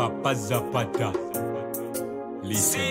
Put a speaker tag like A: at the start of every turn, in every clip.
A: Papa Zapata. Listen,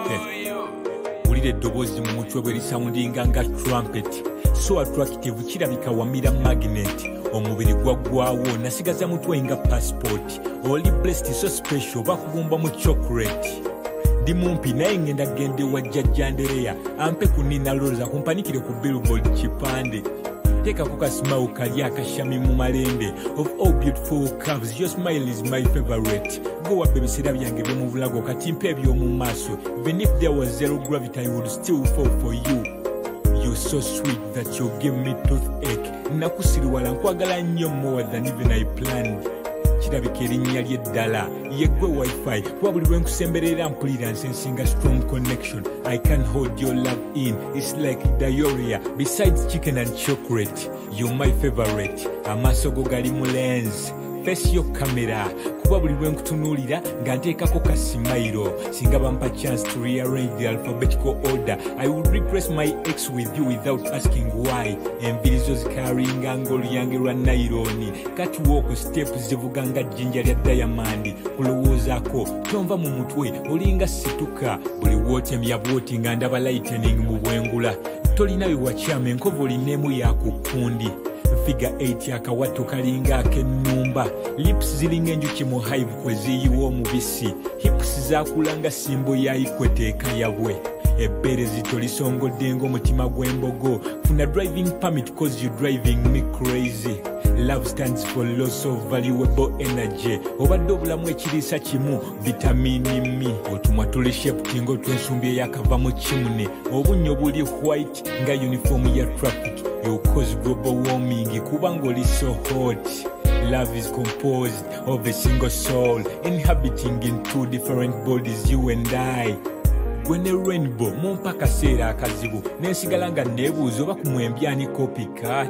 A: ulire eddoboozi mu mutwe bwe lisoundinga nga trumpet, so attractive kirabika wamira magnet, omubiri gwaggwawo nasigaza mutwe nga passport, oli blessed so special bakubumba mu chocolate. Ndi mumpi naye ngenda gende wa jjajja Ndereya ampe ku Nina Rosa kumpanikire ku billboard kipande. Tekako kasimaawo kali akashami mu malende. Of all beautiful curves, your smile is my favorite. Go wabbe ebiseera byange by'omu bulago kati mpa eby'omu maaso. Even if there was zero gravity, I would still fall for you. You're so sweet that you give me toothache. Nakusiriwala nkwagala nnyo more than even I planned. Kirabika erinnya ly'eddala yeggwe wifi kuba buli lwe nkusemberera mpulira nsensinga strong connection. I can hold your love in, it's like diarrhea. Besides chicken and chocolate, you're my favorite. Amaaso go gali mu lens, face yo camera kuba buli lwe nkutunuulira nga nteekako kasimayiro. Singa bampa chance to rearrange the alphabetical order, I would replace my ex with you without asking why. Enviri zo zikaringa ng'oluyange lwa naironi, catwalk steps zivuga nga jjinja lya diamond. Kulowoozaako tonva mu mutwe olinga situka, buli wootemya bwoti nga ndaba lightening mu bwengula. Tolina bye wakyama enkovu olineemu yakukundi. Figure 8 akawato kalinga ak'ennumba, lips ziringa enjuki mu hive kwe ziyiwa omubisi, hips zakulanga simbo ya Ikwete yabwe, ebbeere zito lisongodde ng'omutima gw'embogo. Funa driving permit cause you driving me crazy. Love stands for loss of valuable energy. Obadde obulamu ekiriisa kimu vitamini mi, otumwa tuli shape ng'otwensumbi eyakava mu kimune, obunnyo buli white nga uniform ya traffic. You cause global warming kubanga oli so hot. Love is composed of a single soul inhabiting in two different bodies, you and I. When a rainbow mumpa kaseera akazibu nensigala nga neebuuza oba kumwembyani copycat.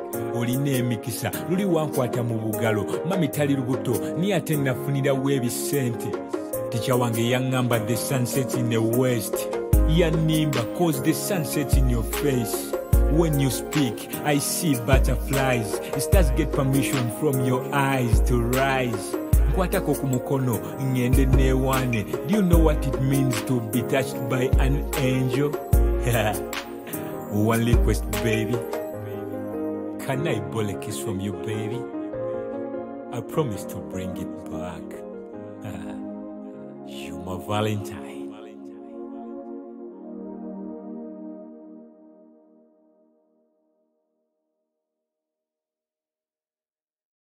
A: Olina emikisa luli wankwata mu bugalo, mami tali lubuto ni ate nafunirawo ebisente. Ticha wange yaŋŋamba the sunset in the west, yanimba cause the sunset in your face. When you speak, I see butterflies. Stars get permission from your eyes to rise. Nkwatako ku mukono ngende neewaane. Do you know what it means to be touched by an angel? One request, baby. Can I borrow a kiss from you, baby? I promise to bring it back. You're my Valentine.